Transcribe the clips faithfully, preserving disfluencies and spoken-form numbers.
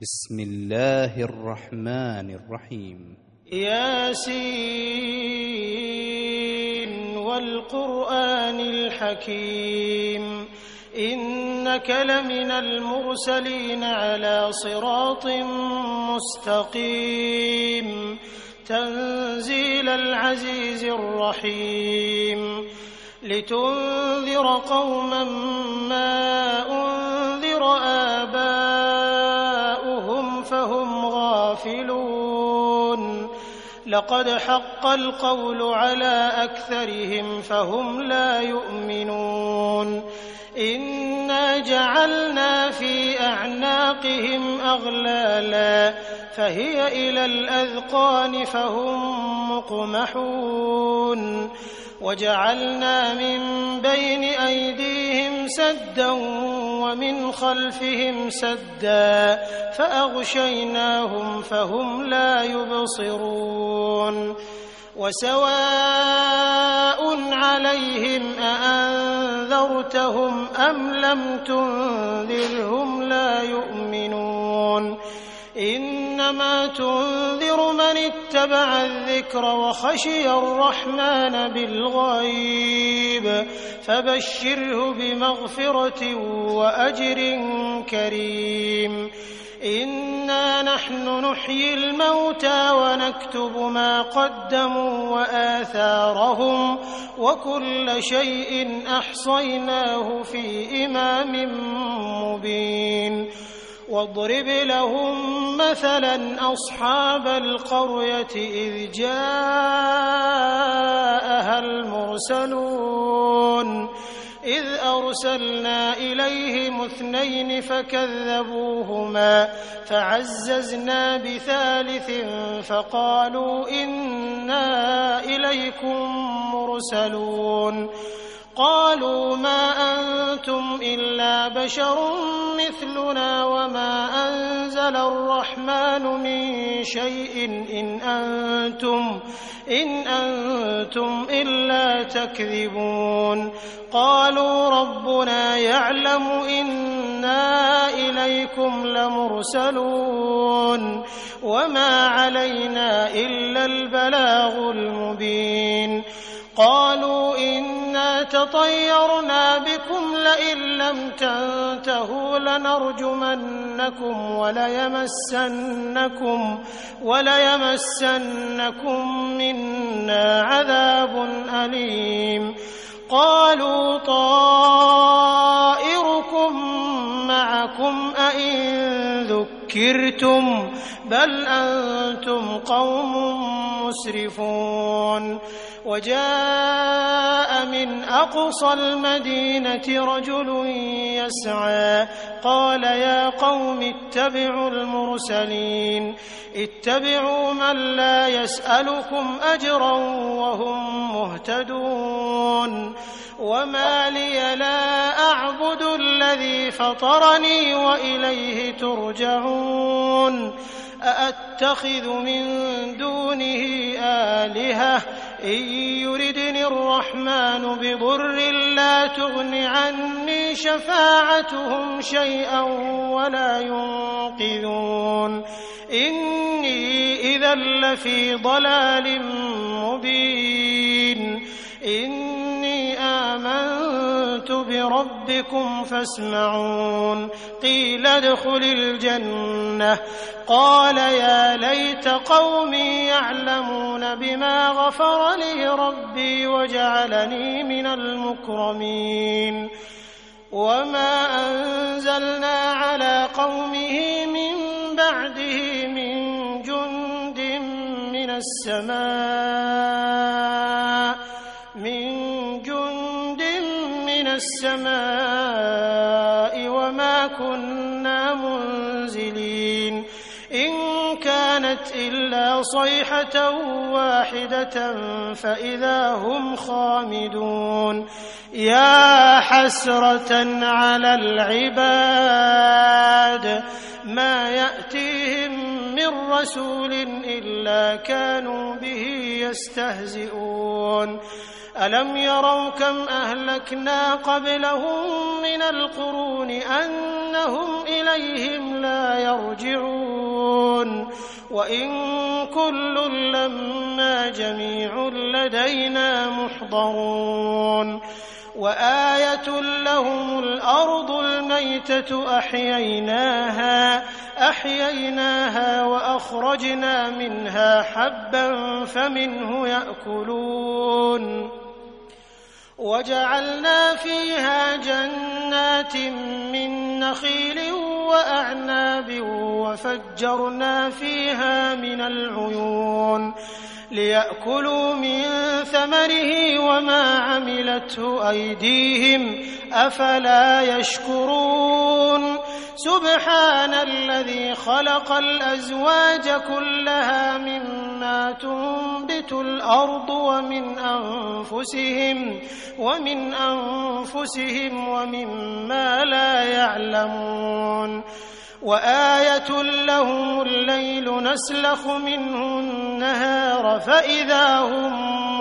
بسم الله الرحمن الرحيم. ياسين والقرآن الحكيم إنك لمن المرسلين على صراط مستقيم تنزيل العزيز الرحيم لتنذر قوما ما أنذر آباؤهم فهم غافلون لقد حق القول على أكثرهم فهم لا يؤمنون إنا جعلنا في أعناقهم أغلالا فهي إلى الأذقان فهم مقمحون وجعلنا من بين أيديهم سدا ومن خلفهم سدا فأغشيناهم فهم لا يبصرون وسواء عليهم أأنذرتهم أم لم تنذرهم لا يؤمنون إنما تنذر من اتبع الذكر وخشي الرحمن بالغيب فبشره بمغفرة وأجر كريم إنا نحن نحيي الموتى ونكتب ما قدموا وآثارهم وكل شيء أحصيناه في إمام مبين واضرب لهم مثلا أصحاب القرية إذ جاءها المرسلون إذ أرسلنا إليهم اثنين فكذبوهما فعززنا بثالث فقالوا إنا إليكم مرسلون قالوا ما أنتم إلا بشر مثلنا وما أنزل الرحمن من شيء إن أنتم إن أنتم إلا تكذبون قالوا ربنا يعلم إنا إليكم لمرسلون وما علينا إلا البلاغ المبين قالوا إنا تطيرنا بكم لئن لم تنتهوا لنرجمنكم وليمسنكم وليمسنكم منا عذاب أليم قالوا طائركم معكم أئن ذكرتم بل أنتم قوم مسرفون وجاء من أقصى المدينة رجل يسعى قال يا قوم اتبعوا المرسلين اتبعوا من لا يسألكم أجرا وهم مهتدون وما لي لا أعبد الذي فطرني وإليه ترجعون أأتخذ من دونه آلهة إن يردني الرحمن بضر لا تغن عني شفاعتهم شيئا ولا ينقذون إني إذا لفي ضلال مبين إني آمنت بربكم فاسمعون قيل ادخل الجنة قال يا ليت قومي يعلمون بما غفر لي ربي وجعلني من المكرمين وما أنزلنا على قومه من بعده من جند من السماء من جند من السماء وما كنا منزلين إن كانت إلا صيحة واحدة فإذا هم خامدون يا حسرة على العباد ما يأتيهم من رسول إلا كانوا به يستهزئون ألم يروا كم أهلكنا قبلهم من القرون أن إنهم إليهم لا يرجعون وإن كل لما جميع لدينا محضرون وآية لهم الأرض الميتة أحييناها أحييناها وأخرجنا منها حبا فمنه يأكلون وجعلنا فيها جنات من نخيل وأعناب وفجرنا فيها من العيون ليأكلوا من ثمره وما عملته أيديهم أفلا يشكرون سبحان الذي خلق الأزواج كلها مما تنبت الأرض ومن أنفسهم ومن أنفسهم ومما لا يعلمون وآية لهم الليل نسلخ منه النهار فإذا هم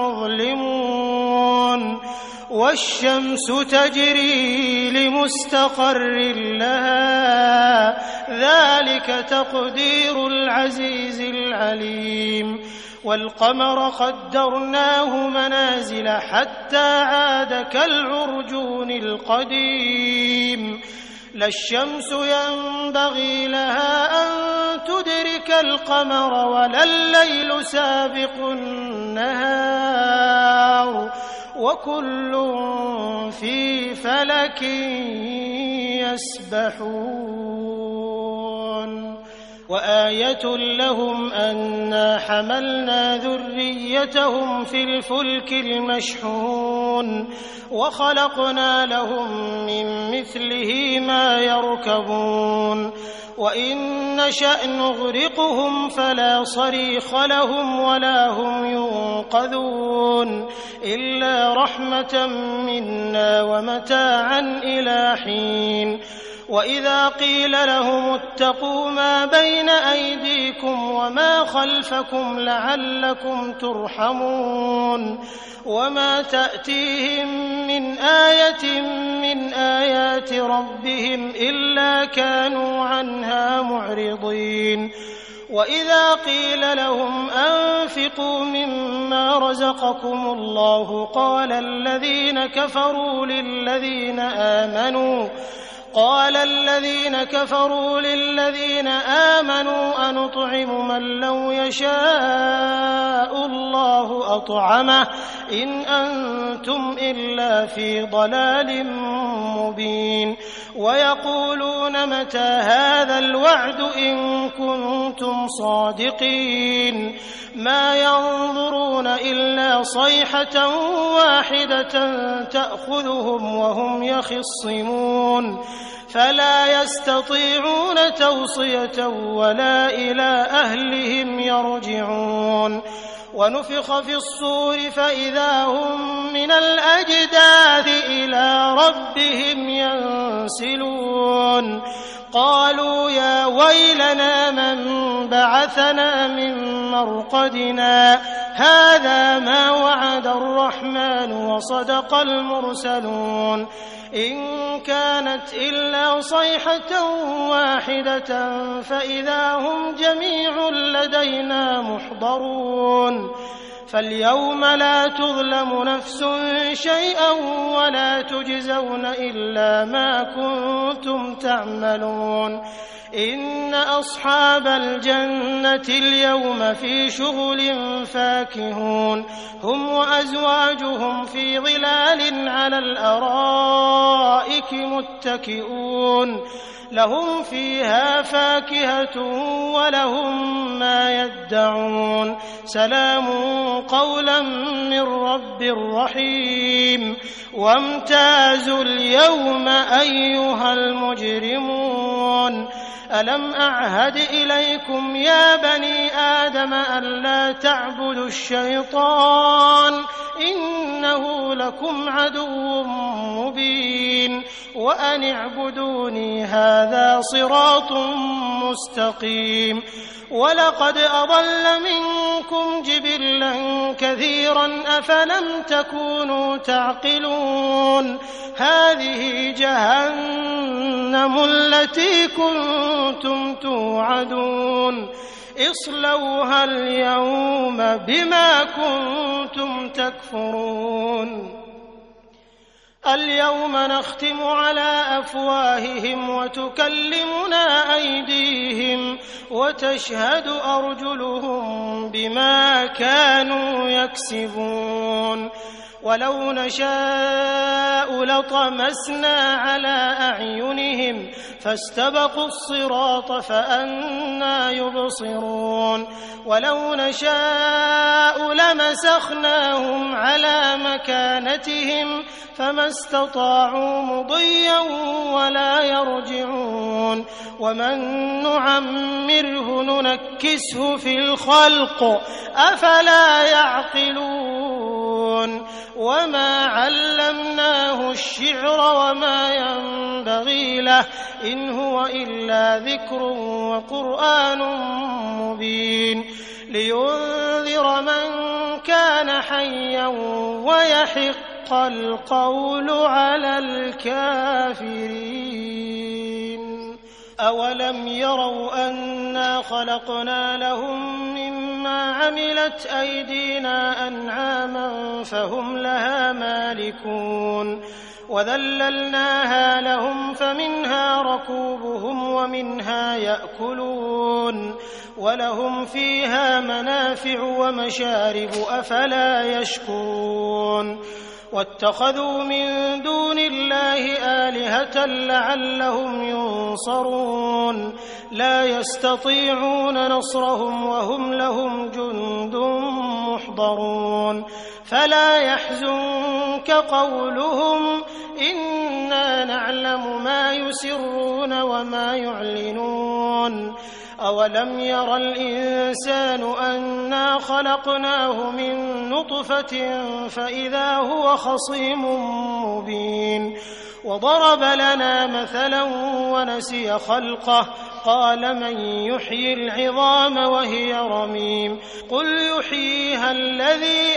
مظلمون والشمس تجري لمستقر لها ذلك تقدير العزيز العليم والقمر قدرناه منازل حتى عاد كالعرجون القديم لا الشمس ينبغي لها أن تدرك القمر ولا الليل سابق النهار وكل في فلك يسبحون وآية لهم أنا حملنا ذريتهم في الفلك المشحون وخلقنا لهم من مثله ما يركبون وإن نشأ نغرقهم فلا صريخ لهم ولا هم ينقذون إلا رحمة منا ومتاعا إلى حين وإذا قيل لهم اتقوا ما بين أيديكم وما خلفكم لعلكم ترحمون وما تأتيهم من آية من آيات ربهم إلا كانوا عنها معرضين وإذا قيل لهم أنفقوا مما رزقكم الله قال الذين كفروا للذين آمنوا قال الذين كفروا للذين آمنوا أنطعم من لو يشاء الله أطعمه إن أنتم إلا في ضلال مبين ويقولون متى هذا الوعد إن كنتم صادقين ما ينظرون إلا صيحة واحدة تأخذهم وهم يخصمون فلا يستطيعون توصية ولا إلى أهلهم يرجعون ونفخ في الصور فإذا هم من الأجداث إلى ربهم ينسلون قالوا يا ويلنا من بعثنا من مرقدنا هذا ما وعد الرحمن وصدق المرسلون إن كانت إلا صيحة واحدة فإذا هم جميع لدينا محضرون فاليوم لا تظلم نفس شيئا ولا تجزون إلا ما كنتم تعملون إن أصحاب الجنة اليوم في شغل فاكهون هم وأزواجهم في ظلال على الأرائك متكئون لهم فيها فاكهة ولهم ما يدعون سلام قولا من رب رحيم وامتازوا اليوم أيها المجرمون ألم أعهد إليكم يا بني آدم ألا تعبدوا الشيطان إنه لكم عدو مبين وأن اعبدوني هذا صراط مستقيم ولقد أضل منكم جبلا كثيرا أفلم تكونوا تعقلون هذه جهنم التي كنتم توعدون اصلوها اليوم بما كنتم تكفرون اليوم نختم على أفواههم وتكلمنا أيديهم وتشهد أرجلهم بما كانوا يكسبون ولو نشاء لطمسنا على أعينهم فاستبقوا الصراط فأنى يبصرون ولو نشاء لمسخناهم على مكانتهم فما استطاعوا مضيا ولا يرجعون ومن نعمره ننكسه في الخلق أفلا يعقلون وما علمناه الشعر وما ينبغي له إن هو إلا ذكر وقرآن مبين لينذر من كان حيا ويحق القول على الكافرين أولم يروا أنا خلقنا لهم مما عملت أيدينا أنعاما فهم لها مالكون وذللناها لهم فمنها ركوبهم ومنها يأكلون ولهم فيها منافع ومشارب أفلا يشكرون واتخذوا من دون الله آلهة لعلهم ينصرون لا يستطيعون نصرهم وهم لهم جند محضرون فلا يحزنك قولهم إنا نعلم ما يسرون وما يعلنون أولم ير الإنسان أنا خلقناه من نطفة فإذا هو خصيم مبين وضرب لنا مثلا ونسي خلقه قال من يحيي العظام وهي رميم قل يحييها الذي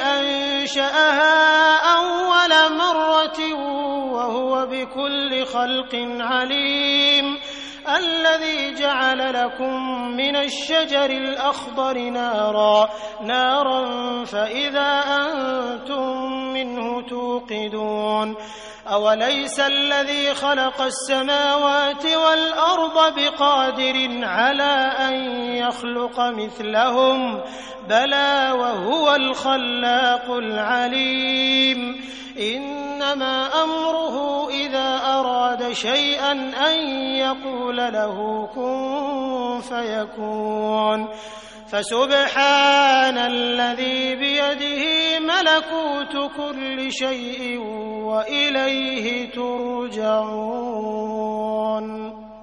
أنشأها أول مرة وهو بكل خلق عليم الذي جعل لكم من الشجر الأخضر نارا نارا فإذا أنتم منه توقدون أوليس الذي خلق السماوات والأرض بقادر على أن يخلق مثلهم بلى وهو الخلاق العليم إنما أمره إذا أراد شيئا أن يقول له كن فيكون فسبحان الذي بيده ملكوت كل شيء وإليه ترجعون